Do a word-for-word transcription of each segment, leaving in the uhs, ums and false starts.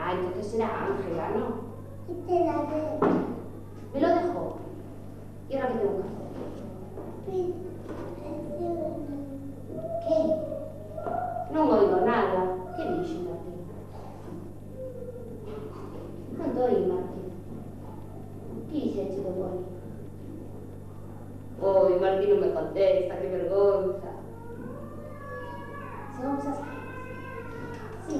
Ah, entonces será Ángela, ¿no? Y te la veo. Me lo dejó. ¿Y ahora qué tengo que hacer? ¿Qué? Non oigo nada. Que dixo, Martín? Non doi, Martín. Que dixeche do boli? Oi, Martín non me contesta, que vergonza. Se vamos a hacer. Sí.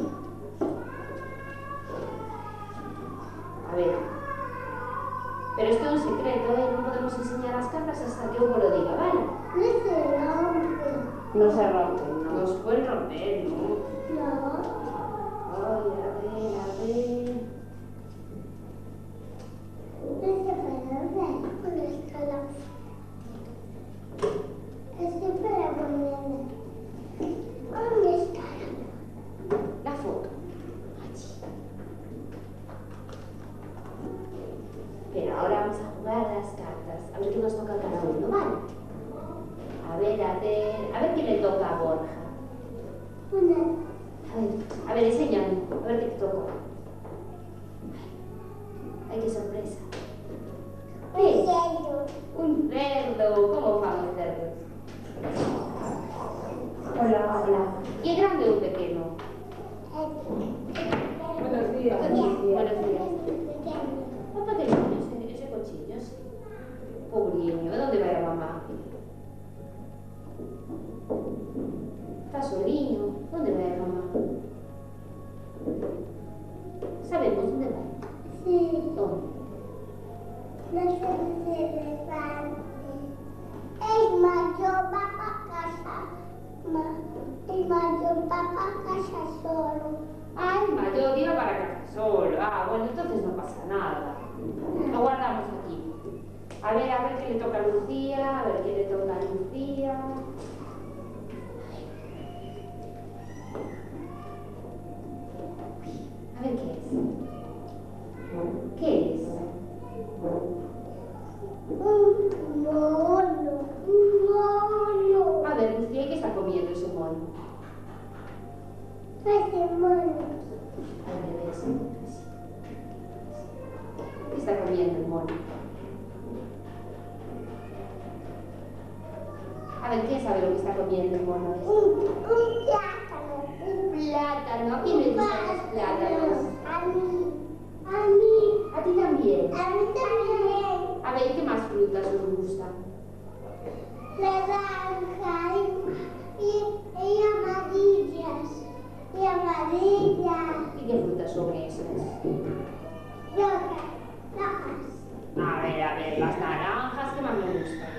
A ver. Pero esto es un secreto, ¿eh? No podemos enseñar las cartas hasta que Hugo lo diga, ¿vale? No se rompe. No se rompen, no. No se pueden romper, ¿no? No. Ay, a ver, a ver. No se puede romper con esta la. Es que para ponerla. ¿Dónde está La foto. Allí. Pero ahora vamos a jugar a las cartas. A ver qué nos toca a cada uno, ¿vale? A ver, a ver... A ver qué le toca a Borja. una? A ver, a ver, enséñame. A ver qué te tocó. Ay, qué sorpresa. Un cerdo. Un cerdo. ¿Cómo van los cerdos? Hola, hola. ¿Y es grande o pequeño? Buenos días. Buenos días. Papá, ¿qué niño ese, ese cochillo? Sí. Pobriño, ¿de dónde va a ir a mamá? Está soliño. ¿Dónde va a ir mamá? ¿Sabemos dónde va? Sí. ¿Dónde? No se elefante. Es mayor, va para casa. Ma- El mayor va para casa solo. Ay, mayor, iba para casa solo. Ah, bueno, entonces no pasa nada. Lo guardamos aquí. A ver, a ver qué le toca a Lucía, a ver qué le toca a Lucía. A ver qué es. ¿Qué es? Un mono. Un mono. A ver, Lucía, ¿qué está comiendo ese mono? Ese mono. Al revés. ¿Qué está comiendo el mono? A ver, ¿quién sabe lo que está comiendo el mono? Un, un plátano. Un plátano. ¿A quién le gustan los plátanos? A mí. A mí. ¿A ti también? A mí también. A ver, ¿qué más frutas os gustan? Naranja y, y, y amarillas. Y amarillas. ¿Y qué frutas son esas? Rojas. Rojas. A ver, a ver, las naranjas, ¿qué más me gustan?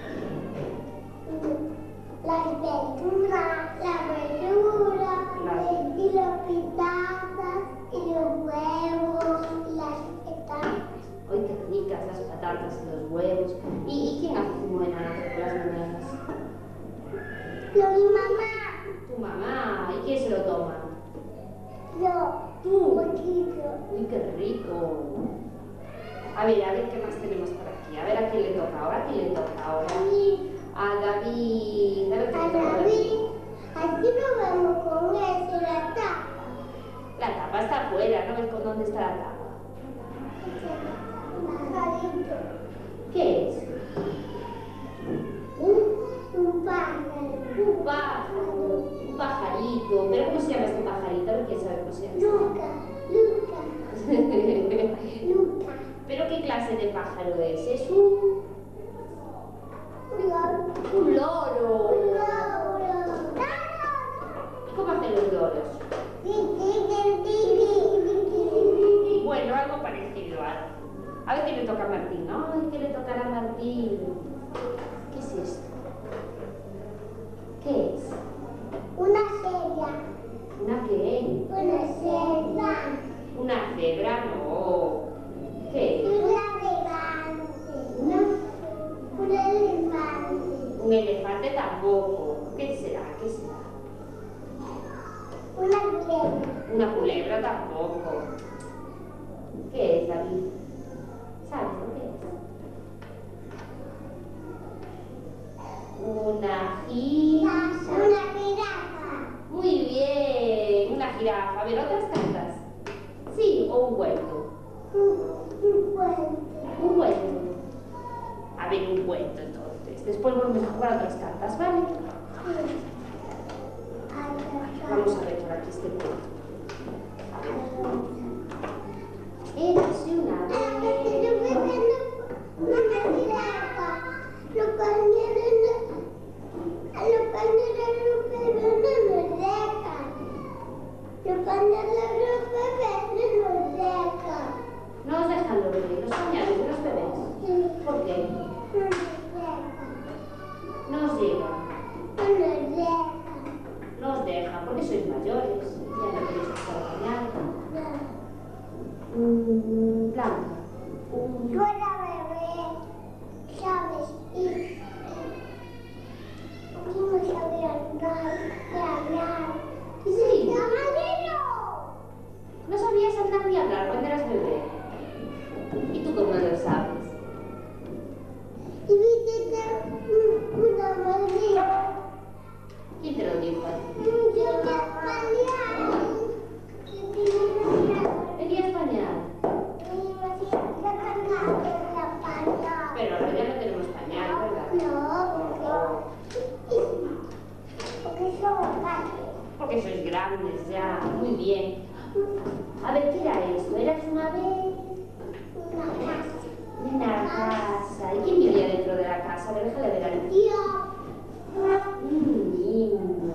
Las verduras, la verdura, Las- y los pitatas, y los huevos, y las patatas. ¡Ay, qué ricas las patatas y los huevos! ¿Y, y quién hace zumo de naranja por las mañanas? Yo, mi mamá, Tu mamá. ¿Y quién se lo toma? yo, Tú. un poquito. ¡Uy, qué rico! A ver, a ver qué más tenemos por aquí. A ver a quién le toca ahora. ¿A quién le toca ahora? A mí, A David. A ver qué a le toca ahora. David, aquí nos vamos con eso, la tapa. La tapa está afuera, ¿no ves con dónde está la tapa? Pajarito. ¿Qué es? Un, un pájaro. Un pájaro, un pajarito. ¿Pero cómo se llama este pajarito? A ver quién sabe cómo se llama. Luca, Luca, Luca. ¿Pero qué clase de pájaro es? Es un... Un loro. un loro. Un loro. ¿Y cómo hacen los loros? Bueno, algo parecido a... A ver qué le toca a Martín. Ay, ¿qué le tocará a Martín? ¿Qué es esto? ¿Qué es? Una cebra. ¿Una qué? Una cebra. ¿Una cebra? No. ¿Qué es? Un elefante. ¿Una? Un elefante. Un elefante tampoco. ¿Qué será? ¿Qué será? Una culebra. Una culebra tampoco. ¿Qué es, David? ¿Sabes lo que es? Una jirafa. Una jirafa. Muy bien, una jirafa. A ver, otras cartas. Sí, Sí, o un huerto. Un cuento. Un huerto. A ver, un huerto entonces. Después volvemos a jugar a otras cartas, ¿vale? Vamos a ver por aquí este cuento. Érase una vez. No os dejan los bebés, los pañales de los bebés. ¿Por qué? No os llegan. No os dejan, porque sois mayores. Ya no queréis usar pañal. Mm, Blanca. Un... Yo era bebé, ¿sabes? Y a mí no sabía andar, ni hablar. Sí. ¡Camarero! No sabías andar ni hablar cuando eras bebé. ¿Y tú cómo lo sabes? Y viste una maldita. ¿Quién te lo dijo? Yo te español. Tenías pañal. Pero ahora ya no tenemos pañal, ¿verdad? No, porque somos grandes. Porque sois grandes ya. Muy bien. A ver, ¿qué era esto? ¿Eras una vez? Una casa. Una casa. ¿Y quién vivía dentro de la casa? A ver, déjale ver al Tío. Un niño.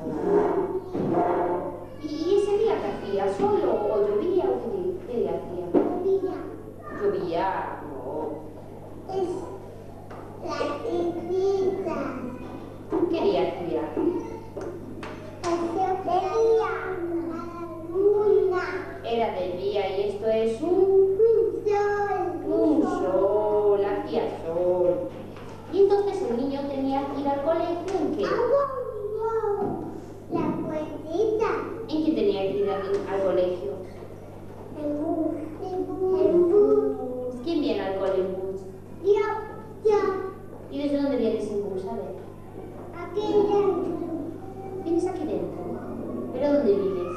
¿Y ese día qué hacía? ¿Solo o llovía o qué, qué día hacía? Llovía. Llovía, no. Es la chiquita. ¿Qué día hacía? Es de día. Luna. Era de día y esto es un... Un sol. Un sol, hacía sol. Y entonces el niño tenía que ir al colegio, ¿en qué? La puertita. ¿En qué tenía que ir al, al colegio? El bus. El bus. ¿Quién viene al cole en bus? Yo. Yo. ¿Y desde dónde vienes en bus? A ver. Aquí dentro. ¿Vienes aquí dentro? ¿Pero dónde vives?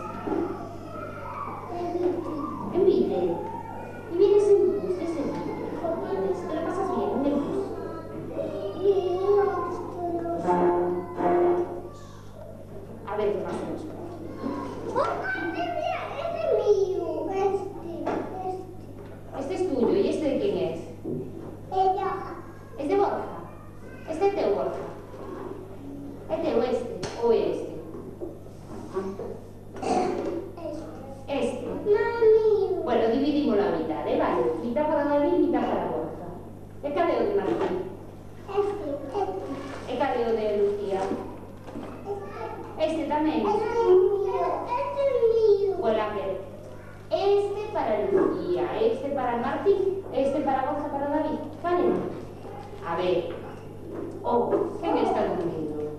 En Vite. ¿Y vienes en bus? ¿Qué es el Vite? ¿Vienes? ¿Te lo pasas bien en el bus? A ver qué pasa después. Este es tuyo. ¿Y este de quién es? ¿Es de Borja? ¿Es de Teo Borja? ¿Es de o este? ¿O este? Este. Bueno, dividimos la mitad, ¿eh? Vale. Mitad para David y mitad para Borja. ¿El cadeo de Martín? ¿El cadeo de Lucía? Este también. Bueno, a ver. Este para Lucía, este para Martín, este para Borja, para David. ¿Vale? A ver. Oh, ¿quién está durmiendo?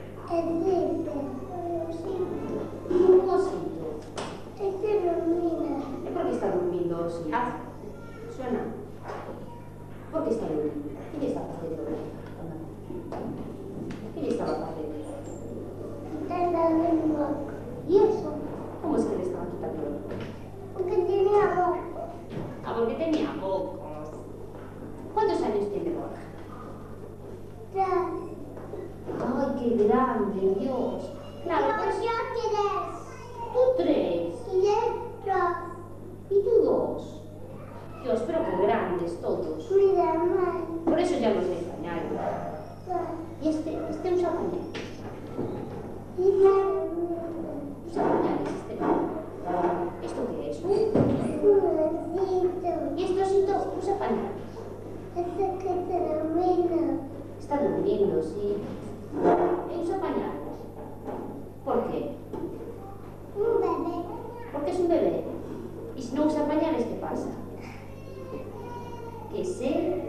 Un osito. ¿Por qué está durmiendo osito? Ah, suena. ¿Por qué está durmiendo? ¿Qué le estaba haciendo? ¿Qué le estaba haciendo? ¿Y eso? ¿Cómo es que le estaba quitando? Porque tenía boca. Ah, porque tenía pocos. ¿Cuántos años tiene Borja? Ay, qué grande, Dios. Claro, pues yo tres. tú tres. Y otros. Y tú dos. Dios, pero qué grandes todos. Mira, mamá. Por eso ya no sé pañal. Y este, este usa pañal. Usa pañales, este no. ¿Esto qué es? Y este osito usa pañal. Está durmiendo, sí. Y usa pañal. ¿Por qué? Un bebé. Porque es un bebé. Y si no usa pañales, ¿qué pasa? Que se...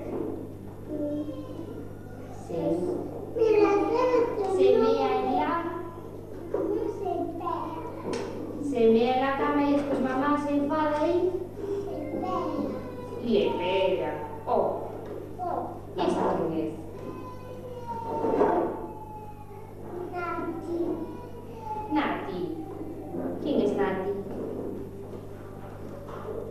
Se... Mira, Se mea en la... no se pega. Se mea en la cama y después mamá se enfada y... Se pega. Y le pega. Oh, Oh, ¿y esta quién es? Nati. Nati. ¿Quién es Nati?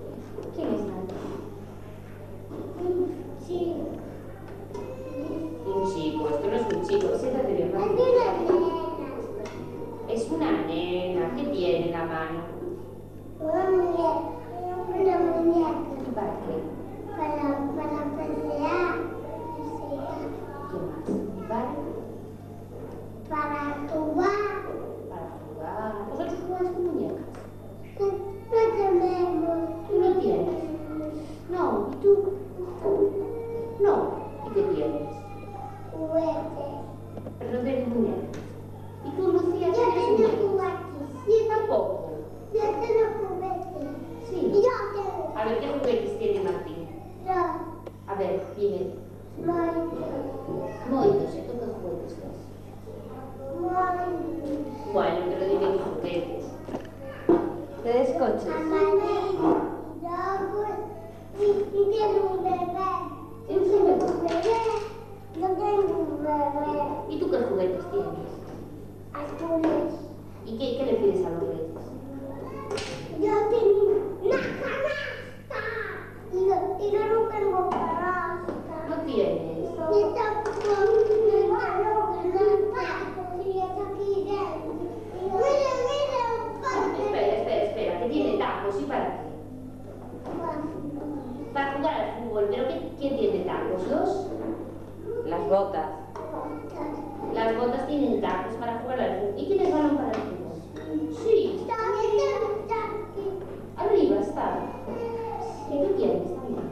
A ver, ¿qué juguetes tiene Martín? A ver, dime. Moitos, ¿y tú qué juguetes tienes? Bueno, pero dime qué juguetes. ¿Tienes coches? Y tiene un bebé. ¿Tienes un bebé? bebé. Yo tengo un bebé. ¿Y tú qué juguetes tienes? Azules. ¿Y qué, qué le pides a los reyes? Yo tengo una canasta. Y yo, y yo no tengo canasta. ¿No tienes? Y está con mi mano en el pato. Y está aquí dentro. Mira, mira, un pato. Espera, espera, espera, que tiene tacos, ¿y para qué? Para jugar al fútbol, pero ¿qué, ¿quién tiene tacos? ¿Los? Las botas. Las botas tienen tacos para jugar al fútbol. ¿Y tienes balón para el fútbol? Sí. Arriba está. ¿Qué tú quieres?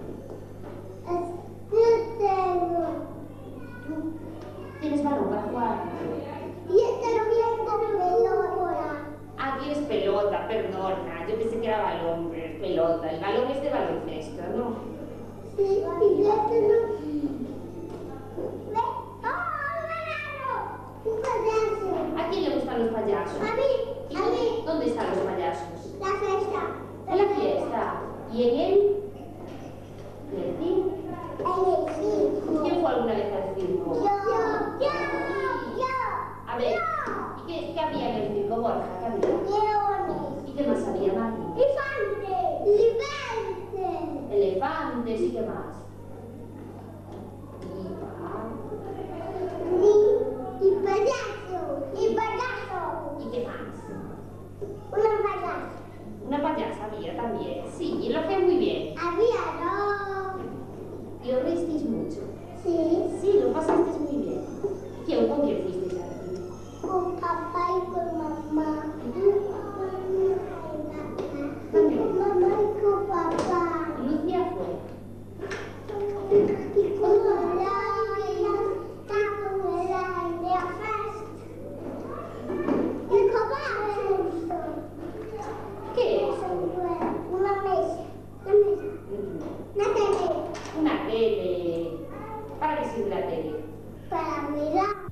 Yo tengo. ¿Tú tienes balón para jugar? Y este lo tengo pelota. Ah, quieres pelota, perdona. Yo pensé que era balón, pero es pelota. El balón es de baloncesto, ¿no? Sí, y este no. ¿Ve? ¡Oh, un banano! Un payaso. ¿A quién le gustan los payasos? A mí, ¿Y a dónde- mí. ¿Dónde están los payasos? La fiesta. En la fiesta. ¿Y en él? ¿En el circo? En el circo. ¿Quién fue alguna vez al circo? Yo, yo, yo. A ver, Yo. ¿y qué, qué había en el circo, Borja? ¿Qué había? Leones. ¿Y qué más había, Mati? Elefantes. Elefantes. Elefantes, ¿y qué más? Y, y payaso. Y payaso. ¿Y qué más? Una payasa. Una payasa había también. Sí, y lo hacía muy bien. Había dos. ¿Y os reísteis mucho? Sí. Sí, lo pasasteis muy bien. ¿Quién, con quién fuisteis al circo? Con papá y con mamá. También. Con mamá y con papá. Lucía fue. Y con la está con el aire a fest. Y con ¿Qué es? una mesa. Una mesa. Una tele. Una tele. ¿Para qué sirve la tele? Para mirar.